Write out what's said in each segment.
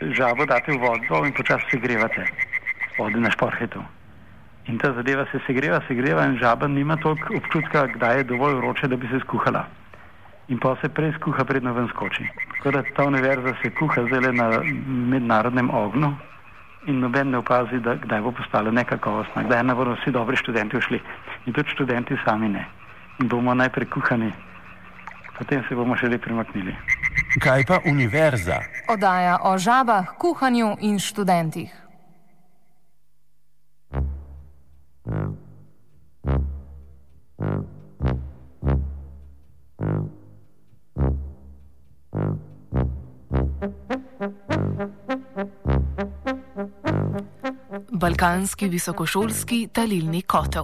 Žabo date v vodo in počasi segrevate vode na šporhetu. In ta zadeva se segreva in žaba nima toliko občutka, kdaj je dovolj vroče, da bi se skuhala. In pa se prej skuha, predno ven skoči. Tako da ta univerza se kuha zdaj na mednarodnem ognju in noben ne opazi, da kdaj bo postala nekakovostna, kdaj ne bodo vsi dobri študenti ušli. In tudi študenti sami ne. In bomo najprej kuhani, potem se bomo šele premaknili. Kaj pa univerza? Oddaja o žabah, kuhanju in študentih. Balkanski visokošolski talilni kotel.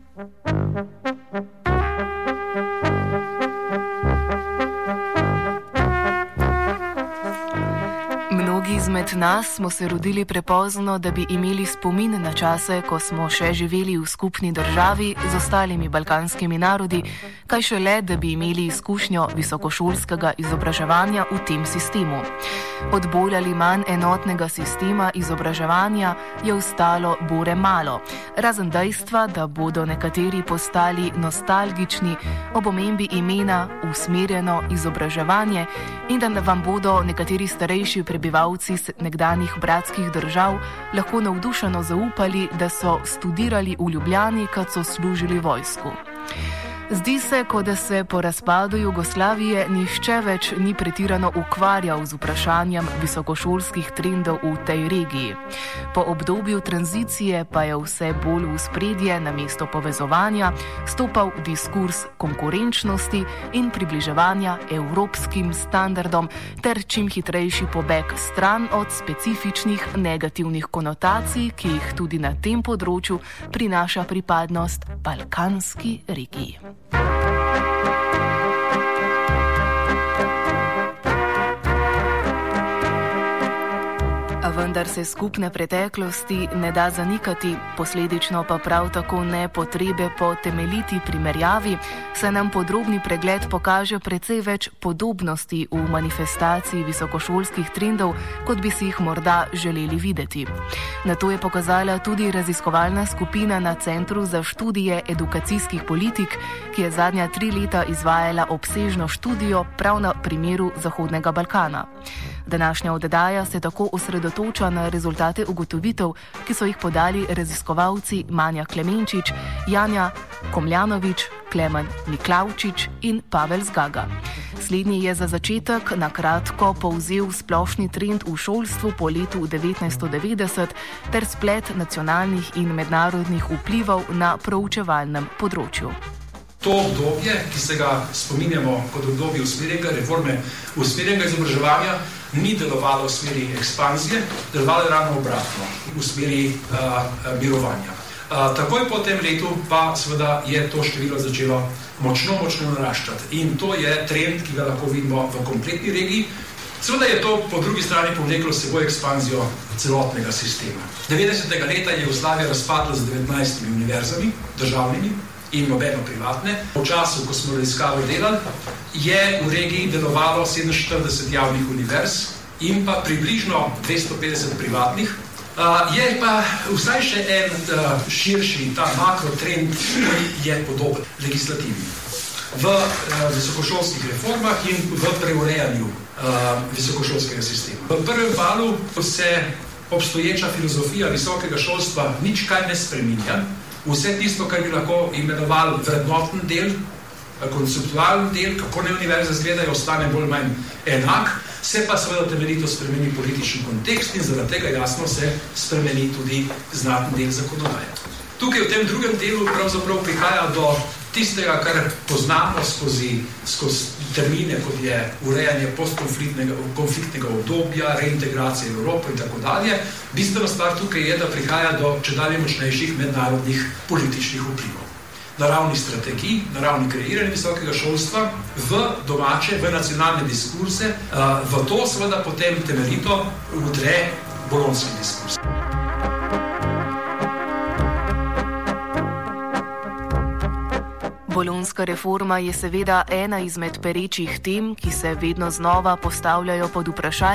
Mnogi izmed nas smo se rodili prepozno, da bi imeli spomin na čase, ko smo še živeli v skupni državi z ostalimi balkanskimi narodi, kaj šele, da bi imeli izkušnjo visokošolskega izobraževanja v tem sistemu. Od bolj ali manj enotnega sistema izobraževanja je ostalo bore malo, razen dejstva, da bodo nekateri postali nostalgični ob omembi imena usmerjeno izobraževanje in da vam bodo nekateri starejši prebivalci nekdanjih bratskih držav lahko navdušeno zaupali, da so študirali v Ljubljani, kad so služili vojsku. Zdi se, kot da se po razpadu Jugoslavije nihče več ni pretirano ukvarjal z vprašanjem visokošolskih trendov v tej regiji. Po obdobju tranzicije pa je vse bolj v spredje namesto povezovanja stopal diskurs konkurenčnosti in približevanja evropskim standardom ter čim hitrejši pobeg stran od specifičnih negativnih konotacij, ki jih tudi na tem področju prinaša pripadnost balkanski regiji. A vendar se skupne preteklosti ne da zanikati, posledično pa prav tako ne potrebe po temeljiti primerjavi, saj nam podrobni pregled pokaže precej več podobnosti v manifestaciji visokošolskih trendov, kot bi si jih morda želeli videti. Na to je pokazala tudi raziskovalna skupina na Centru za študije edukacijskih politik, ki je zadnja 3 leta izvajala obsežno študijo prav na primeru Zahodnega Balkana. Današnja oddaja se tako osredotoča na rezultate ugotovitev, ki so jih podali raziskovalci Manja Klemenčič, Janja Komljanovič, Klemen Miklavčič in Pavel Zgaga. Slednji je za začetek na kratko povzel splošni trend v šolstvu po letu 1990 ter splet nacionalnih in mednarodnih vplivov na proučevalnem področju. To obdobje, ki se ga spominjamo kot obdobje usmerjenega izobraževanja, ni delovalo v smeri ekspanzije, delovalo je ravno obratno, v smeri mirovanja. Takoj po tem letu pa seveda je to število začelo močno naraščati. In to je trend, ki ga lahko vidimo v kompletni regiji. Seveda je to po drugi strani povleklo s seboj ekspanzijo celotnega sistema. 90. leta je Jugoslavija razpadla z 19 univerzami, državnimi, in nobeno privatne. V času, ko smo raziskave delali, je v regiji delovalo 47 javnih univerz in pa približno 250 privatnih. Je pa vsaj še en širši, ta makrotrend, ki je podoben legislativi. V visokošolskih reformah in v preurejanju visokošolskega sistema. V prvem valu se obstoječa filozofija visokega šolstva nič kaj ne spreminja. Vse tisto, kar bi lahko imenovali vrednoten del, konceptualen del, kako ne univerze izgledajo, ostane bolj manj enak, se pa seveda temeljito spremeni politični kontekst in zaradi tega jasno se spremeni tudi znaten del zakonodaje. Tukaj v tem drugem delu pravzaprav prihaja do tistega, kar poznamo skozi termine, kot je urejanje postkonfliktnega obdobja, reintegracije Evrope in tako dalje. Bistvena stvar tukaj je, da prihaja do čedalje močnejših mednarodnih političnih vplivov. Na ravni strategij, na ravni kreiranja visokega šolstva, v domače, v nacionalne diskurse, v to seveda potem temeljito vdre bolonjski diskurs. Bolonjska reforma je seveda ena izmed perečih tem, ki se vedno znova postavljajo pod vprašaj,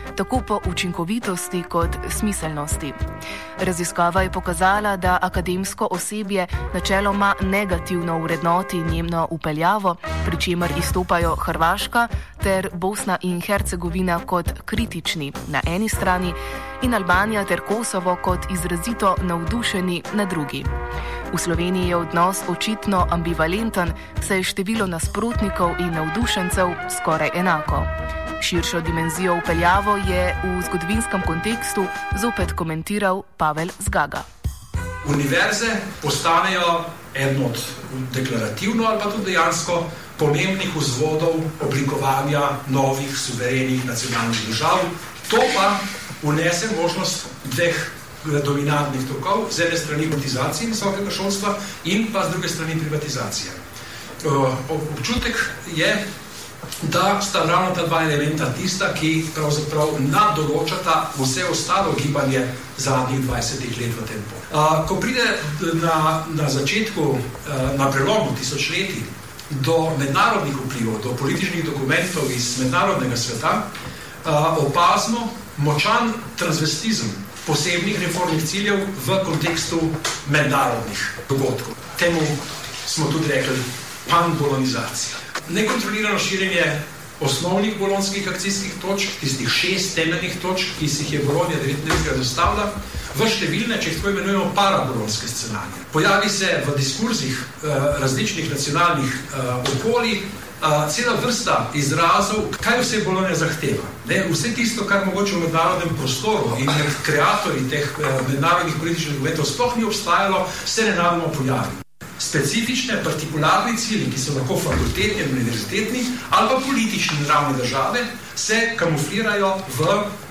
tako po učinkovitosti kot smiselnosti. Raziskava je pokazala, da akademsko osebje načeloma negativno vrednoti njeno upeljavo, pri čemer izstopajo Hrvaška ter Bosna in Hercegovina kot kritični na eni strani in Albanija ter Kosovo kot izrazito navdušeni na drugi. V Sloveniji je odnos očitno ambivalenten, saj je število nasprotnikov in navdušencev skoraj enako. Širšo dimenzijo upeljavo je v zgodovinskem kontekstu zopet komentiral Pavel Zgaga. Univerze postanejo eno od deklarativno ali pa tudi dejansko pomembnih vzvodov oblikovanja novih suverenih nacionalnih držav. To pa vnese možnost dveh dominantnih tokov, z ene strani privatizacije visokega šolstva in pa z druge strani privatizacije. Občutek je, da sta ravno ta dva elementa tista, ki pravzaprav nadoločata vse ostalo gibanje zadnjih 20 let v tem polju. Ko pride na začetku, na prelomu tisočletij do mednarodnih vplivov, do političnih dokumentov iz mednarodnega sveta, opazimo močan transvestizem posebnih reformnih ciljev v kontekstu mednarodnih dogodkov. Temu smo tudi rekli panbolonizacija. Nekontrolirano širjenje osnovnih bolonskih akcijskih točk, tistih 6 temeljnih točk, ki si jih je Bolonija 19. zastavila, v številne, če jih tako imenujemo, parabolonske scenarije. Pojavi se v diskurzih različnih nacionalnih okolij cela vrsta izrazov, kaj vse Bolonija zahteva. Vse tisto, kar mogoče v mednarodnem prostoru in med kreatorji teh mednarodnih političnih dokumentov sploh ni obstajalo, se nenadoma pojavi. Specifične, partikularni cilji, ki so lahko fakultetni, univerzitetni ali pa politični ravni države, se kamuflirajo v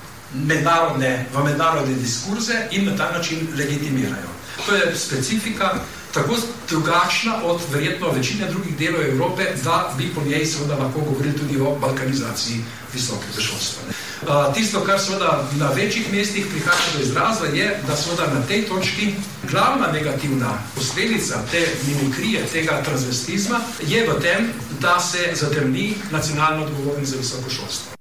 mednarodne diskurze in na ta način legitimirajo. To je specifika tako drugačna od verjetno večine drugih delov Evrope, da bi po njej seveda lahko govorili tudi o balkanizaciji visokega šolstva. Tisto, kar seveda na večjih mestih prihaja do izraza, je, da seveda na tej točki glavna negativna posledica te mimikrije, tega transvestizma, je v tem, da se zatemni nacionalno odgovornost za visoko šolstvo.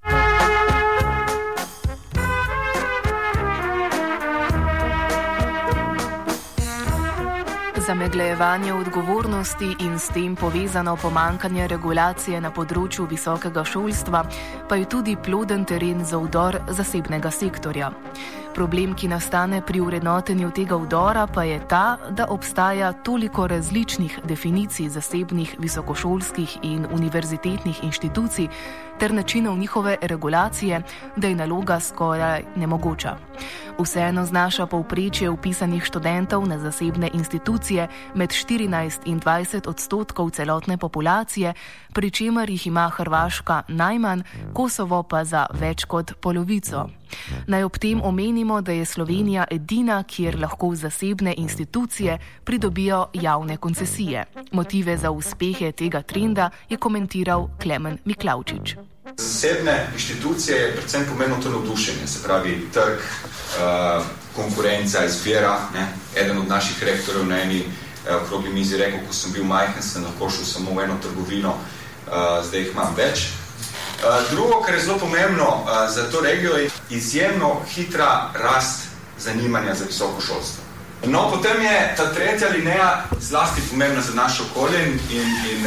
Zameglejevanje odgovornosti in s tem povezano pomankanje regulacije na področju visokega šolstva pa je tudi ploden teren za vdor zasebnega sektorja. Problem, ki nastane pri vrednotenju tega vdora, pa je ta, da obstaja toliko različnih definicij zasebnih visokošolskih in univerzitetnih inštitucij ter načinov njihove regulacije, da je naloga skoraj nemogoča. Vseeno znaša povprečje vpisanih študentov na zasebne institucije med 14 in 20% celotne populacije, pri čemer jih ima Hrvaška najmanj, Kosovo pa za več kot polovico. Naj ob tem omenimo, da je Slovenija edina, kjer lahko zasebne institucije pridobijo javne koncesije. Motive za uspehe tega trenda je komentiral Klemen Miklavčič. Zasebne inštitucije je predvsem pomenilo to navdušenje, se pravi trg, konkurenca, izbira. Eden od naših rektorjev na eni okrogli mizi rekel, ko sem bil majhen, sem lahko šel samo v eno trgovino, zdaj jih imam več. Drugo, kar je zelo pomembno za to regijo, je izjemno hitra rast zanimanja za visoko šolstvo. No, potem je ta tretja alineja zlasti pomembna za naše okolje in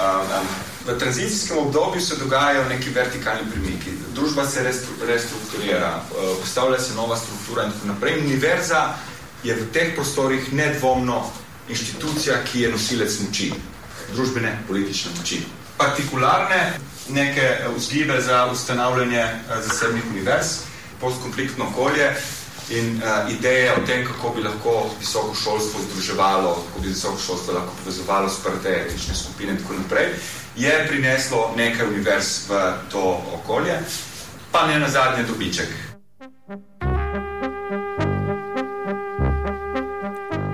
v tranzicijskem obdobju se dogajajo neki vertikalni premiki. Družba se restrukturira, postavlja se nova struktura in tako naprej. Univerza je v teh prostorih nedvomno inštitucija, ki je nosilec moči, družbene, politične moči. Partikularne neke vzgibe za ustanavljanje zasebnih univerz, postkonfliktno okolje in ideje o tem, kako bi lahko visoko šolstvo združevalo, kako bi visoko šolstvo lahko povezovalo sprte etnične skupine in tako naprej, je prineslo nekaj univerz v to okolje, pa ne nazadnje dobiček.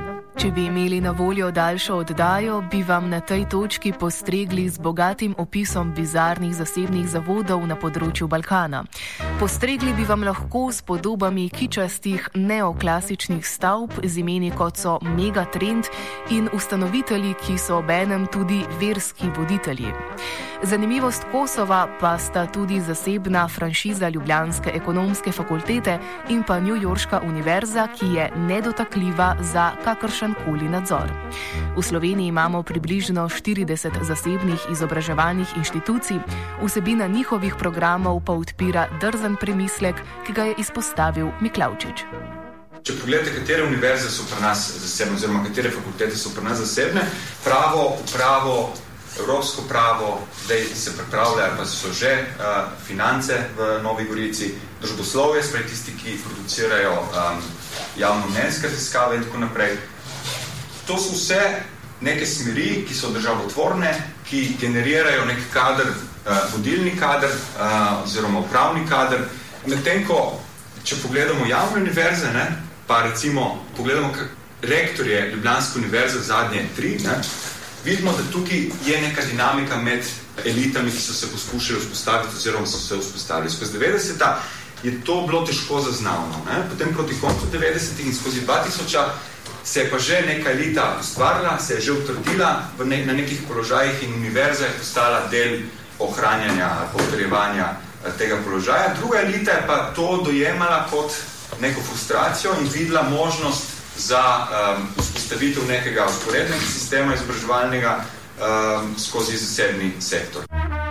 Če bi imeli na voljo daljšo oddajo, bi vam na tej točki postregli z bogatim opisom bizarnih zasebnih zavodov na področju Balkana. Postregli bi vam lahko s podobami kičastih neoklasičnih stavb z imeni kot so Megatrend in ustanovitelji, ki so obenem tudi verski voditelji. Zanimivost Kosova pa sta tudi zasebna franšiza Ljubljanske ekonomske fakultete in pa newyorška univerza, ki je nedotakljiva za kakršenkoli nadzor. V Sloveniji imamo približno 40 zasebnih izobraževalnih inštitucij, vsebina njihovih programov pa odpira drzen premislek, ki ga je izpostavil Miklavčič. Če pogledate, katere univerze so pri nas zasebne, oziroma katere fakultete so pri nas zasebne, pravo, evropsko pravo, zdaj se pripravlja, pa so že finance v Novi Gorici, družboslovje, sprej tisti, ki producirajo javnomnenjske raziskave in tako naprej. To so vse neke smeri, ki so državotvorne, ki generirajo nek kader, vodilni kader oziroma upravni kader. Medtem ko, če pogledamo javne univerze, pa recimo pogledamo rektorje Ljubljanske univerze zadnje 3, vidimo, da tukaj je neka dinamika med elitami, ki so se poskušali vzpostaviti oziroma so se vzpostavili. Skozi 90-ta je to bilo težko zaznavno. Potem proti koncu 90-ih in skozi 2000 se je pa že neka elita ustvarila, se je že utrdila na nekih položajih in univerza je postala del ohranjanja ali potrjevanja tega položaja. Druga elita je pa to dojemala kot neko frustracijo in videla možnost za vzpostavitev nekega vzporednega sistema izobraževalnega skozi zasebni sektor.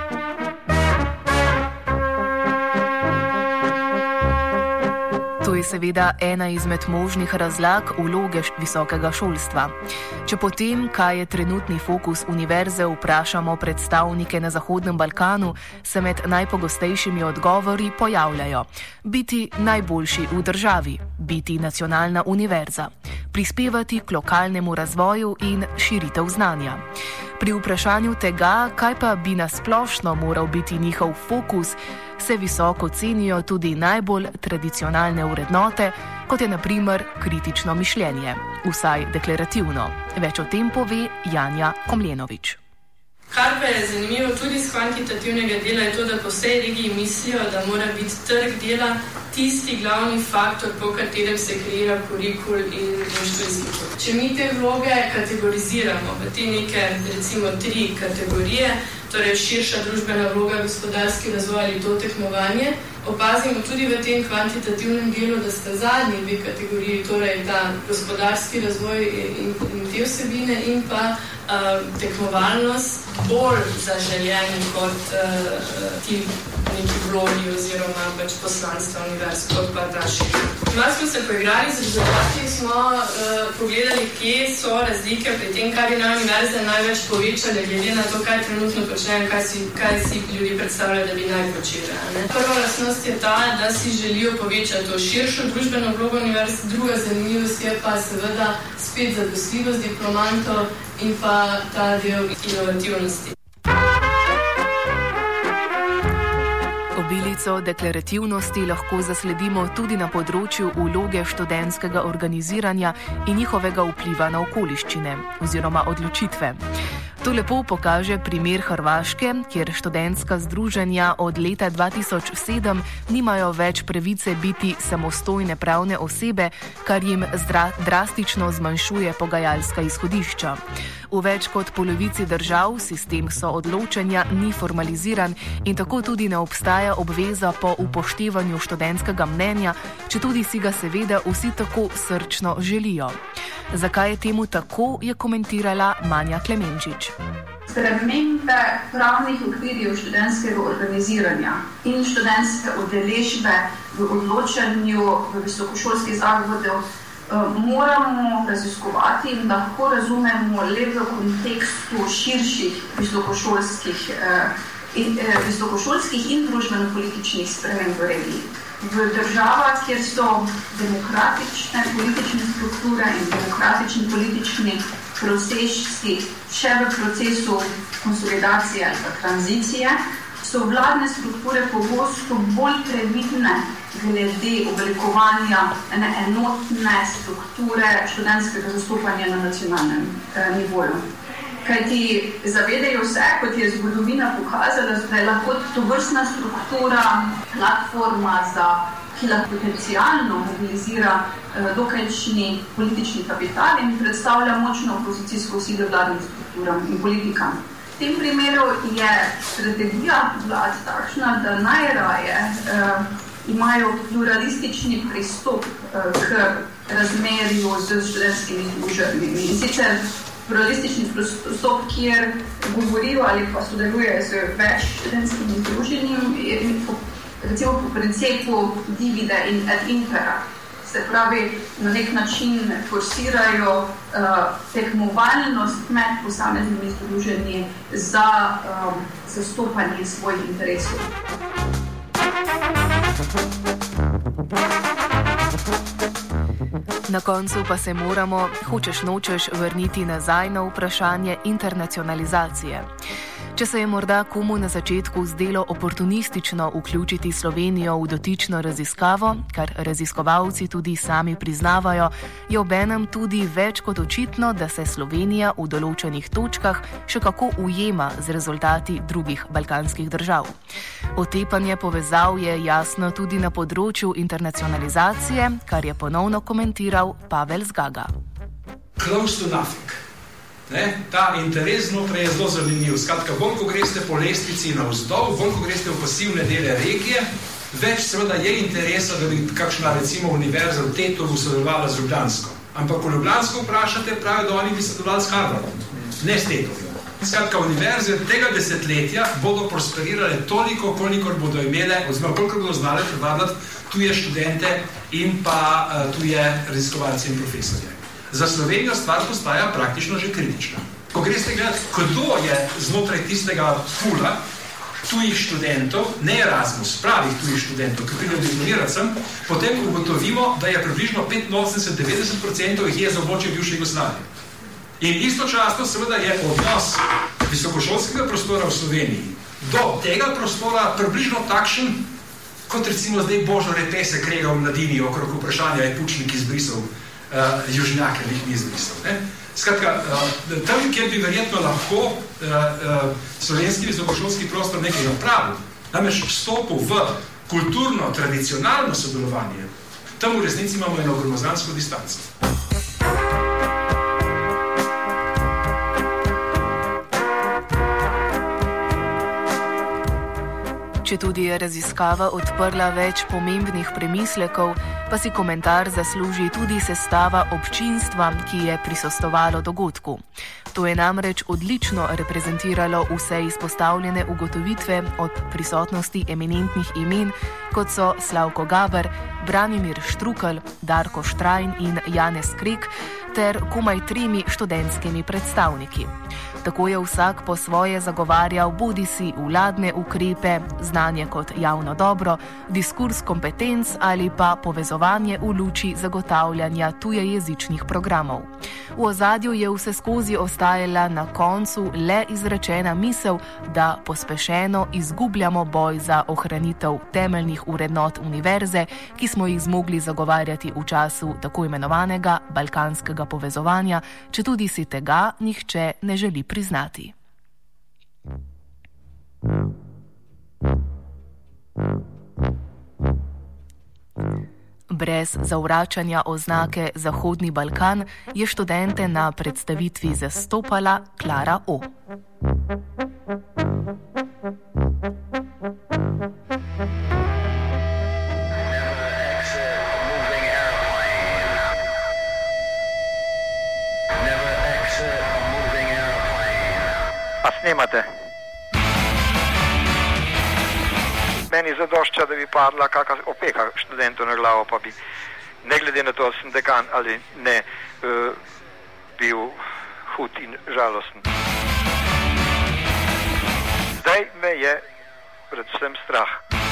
To je seveda ena izmed možnih razlag vloge visokega šolstva. Če potem, kaj je trenutni fokus univerze, vprašamo predstavnike na Zahodnem Balkanu, se med najpogostejšimi odgovori pojavljajo: biti najboljši v državi, biti nacionalna univerza, prispevati k lokalnemu razvoju in širitev znanja. Pri vprašanju tega, kaj pa bi nasplošno moral biti njihov fokus, se visoko cenijo tudi najbolj tradicionalne vrednote, kot je na primer kritično mišljenje, vsaj deklarativno. Več o tem pove Janja Komljenovič. Kar pa je zanimivo tudi z kvantitativnega dela je to, da po vsej regiji mislijo, da mora biti trg dela tisti glavni faktor, po katerem se kreira kurikul in študijski pot. Če mi te vloge kategoriziramo v te neke, recimo 3 kategorije, torej širša družbena vloga, gospodarski razvoj ali to tekmovanje, opazimo tudi v tem kvantitativnem delu, da sta zadnji 2 kategoriji, torej ta gospodarski razvoj in te vsebine in pa tekmovalnost bolj zaželjeni kot ti neki vlogi oziroma pač poslanstva univerz, kot pa naši. Malo smo se poigrali z rezultati, smo pogledali, kje so razlike pri tem, kaj bi na univerze največ povečali, glede na to, kaj trenutno počnejo, kaj si ljudi predstavljajo, da bi naj počeli. Prva lastnost je ta, da si želijo povečati to širšo družbeno vlogo univerz, druga zanimivost je pa seveda spet zadosljivost diplomantov in pa ta del inovativnosti. Obilico deklarativnosti lahko zasledimo tudi na področju vloge študentskega organiziranja in njihovega vpliva na okoliščine oziroma odločitve. To lepo pokaže primer Hrvaške, kjer študentska združenja od leta 2007 nimajo več pravice biti samostojne pravne osebe, kar jim drastično zmanjšuje pogajalska izhodišča. V več kot polovici držav sistem soodločanja ni formaliziran in tako tudi ne obstaja obveza po upoštevanju študentskega mnenja, četudi si ga seveda vsi tako srčno želijo. Zakaj je temu tako, je komentirala Manja Klemenčič. Spremembe pravnih okvirjev študentskega organiziranja in študentske udeležbe v odločanju v visokošolskih zavodov moramo raziskovati in lahko razumemo le v kontekstu širših visokošolskih in družbeno-političnih sprememb v regiji. V državah, kjer so demokratične politične strukture in demokratični politični procesi še v procesu konsolidacije ali tranzicije, so vladne strukture pogosto bolj previdne glede oblikovanja enotne strukture študentskega zastopanja na nacionalnem nivoju. Kajti zavedajo se, kot je zgodovina pokazala, da je lahko tovrstna struktura platforma, ki lahko potencialno mobilizira dokajšnji politični kapital in predstavlja močno opozicijsko silo vladnim strukturam in politikam. V tem primeru je strategija vlad takšna, da najraje imajo pluralistični pristop k razmerju z študentskimi združenjami. In sicer pluralistični pristop, kjer govorijo ali pa sodelujejo z več študentskimi združenjami, recimo po principu divide in ad impera. Se pravi, na nek način forsirajo tekmovalnost med posameznimi združenji za zastopanje svojih interesov. Na koncu pa se moramo, hočeš nočeš, vrniti nazaj na vprašanje internacionalizacije. Če se je morda komu na začetku zdelo oportunistično vključiti Slovenijo v dotično raziskavo, kar raziskovalci tudi sami priznavajo, je obenem tudi več kot očitno, da se Slovenija v določenih točkah še kako ujema z rezultati drugih balkanskih držav. Otepanje povezav je jasno tudi na področju internacionalizacije, kar je ponovno komentiral Pavel Zgaga. Close to nothing. Ta interes znotraj je zelo zanimiv. Skratka, bolj ko greste po lestvici navzdol, bolj ko greste v pasivne dele regije, več seveda je interesa, da bi kakšna recimo univerza v Tetovu sodelovala z Ljubljansko. Ampak ko Ljubljansko vprašate, pravi, da oni bi sodelovali s Harvardom, ne s Tetovim. Skratka, univerze tega desetletja bodo prosperirale toliko, kolikor bodo imele, oziroma kolikor bodo znale privabljati tuje študente in pa tuje raziskovalce in profesorje. Za Slovenijo stvar postaja praktično že kritična. Ko greste gledati, kdo je znotraj tistega pula tujih študentov, ne Erasmus, pravih tujih študentov, ki pridejo diplomirati sem, potem ugotovimo, da je približno 85-90% jih je za območje bivše Jugoslavije. In istočasno seveda je odnos visokošolskega prostora v Sloveniji do tega prostora približno takšen, kot recimo zdaj Božo Repese krega v mladini okrog vprašanja, je Pučnik izbrisal južnjake, ali jih ni izbrisal. Skratka, tam, kjer bi verjetno lahko slovenski visokošolski prostor nekaj napravil, namreč vstopil v kulturno, tradicionalno sodelovanje, tam v resnici imamo eno gromozansko distanco. Četudi je raziskava odprla več pomembnih premislekov, pa si komentar zasluži tudi sestava občinstva, ki je prisostvovalo dogodku. To je namreč odlično reprezentiralo vse izpostavljene ugotovitve od prisotnosti eminentnih imen, kot so Slavko Gaber, Branimir Štrukelj, Darko Štrajn in Janez Krek, ter komaj 3 študentskimi predstavniki. Tako je vsak po svoje zagovarjal bodisi vladne ukrepe, znanje kot javno dobro, diskurs kompetenc ali pa povezovanje v luči zagotavljanja tujejezičnih programov. V ozadju je vseskozi ostajala na koncu le izrečena misel, da pospešeno izgubljamo boj za ohranitev temeljnih vrednot univerze, ki smo jih zmogli zagovarjati v času tako imenovanega balkanskega povezovanja, četudi si tega nihče ne želi priznati. Brez zavračanja oznake Zahodni Balkan je študente na predstavitvi zastopala Klara O. A snemate? Meni zadošča, da bi padla kakšna opeka študentov na glavo, pa bi, ne glede na to, sem dekan ali ne, bil hud in žalosten. Zdaj me je predvsem strah.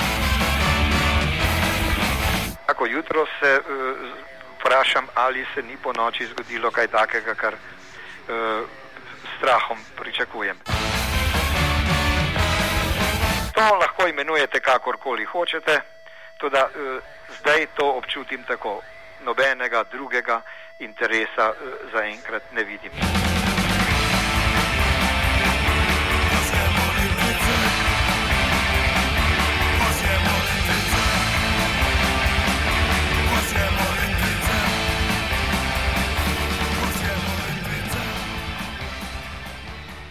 Ako jutro se vprašam, ali se ni po noči zgodilo kaj takega, kar strahom pričakujem. To lahko imenujete kakorkoli hočete, tudi zdaj to občutim tako. Nobenega drugega interesa zaenkrat ne vidim.